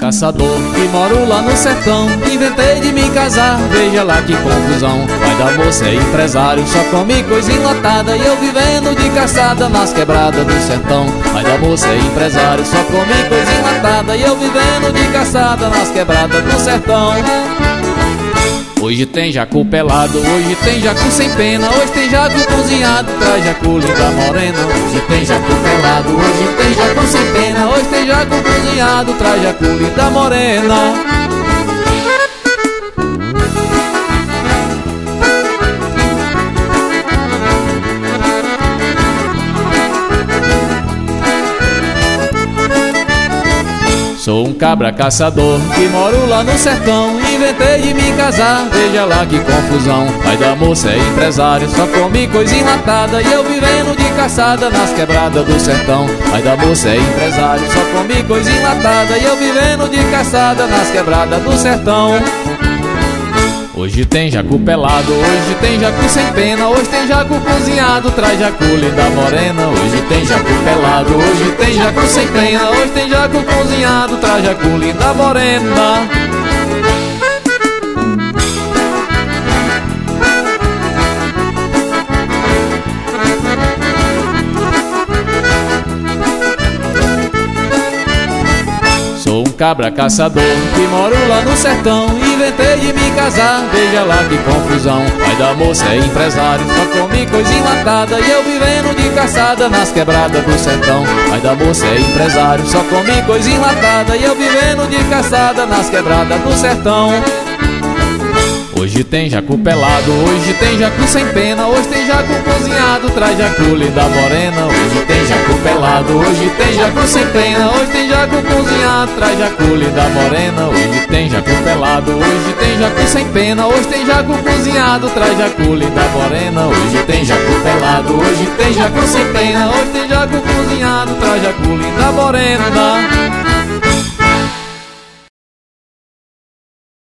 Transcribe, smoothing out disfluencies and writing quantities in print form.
caçador que moro lá no sertão. Inventei de me casar, veja lá que confusão. Pai da moça é empresário, só come coisa enlatada. E eu vivendo de caçada nas quebradas do sertão. Pai da moça é empresário, só come coisa enlatada. E eu vivendo de caçada nas quebradas do sertão. Hoje tem jacu pelado, hoje tem jacu sem pena. Hoje tem jacu cozinhado, traz jacu linda morena. Hoje tem jacu pelado, hoje tem jacu sem pena. Hoje tem jacu cozinhado, traz jacu linda morena. Sou um cabra caçador que moro lá no sertão. Inventei de me casar, veja lá que confusão. Pai da moça é empresário, só come coisa enlatada. E eu vivendo de caçada nas quebradas do sertão. Pai da moça é empresário, só come coisa enlatada. E eu vivendo de caçada nas quebradas do sertão. Hoje tem jacu pelado, hoje tem jacu sem pena. Hoje tem jacu cozinhado, traz jacu linda morena. Hoje tem jacu pelado, hoje tem jacu sem pena. Hoje tem jacu cozinhado, traz jacu linda morena. Sou um cabra caçador que moro lá no sertão. Inventei de me casar, veja lá que confusão. Pai da moça é empresário, só come coisa enlatada. E eu vivendo de caçada nas quebradas do sertão. Pai da moça é empresário, só come coisa enlatada. E eu vivendo de caçada nas quebradas do sertão. Hoje tem jacu pelado, hoje tem jacu sem pena. Hoje tem jacu cozinhado, traz jacu linda morena. Hoje tem jacu pelado, hoje tem jacu sem pena. Hoje tem jacu cozinhado, traz jacu linda morena. Hoje tem jacu pelado, hoje tem jacu sem pena. Hoje tem jacu cozinhado, traz jacu linda morena. Hoje tem jacu pelado, hoje tem jacu sem pena. Hoje tem jacu cozinhado, traz jacu linda morena.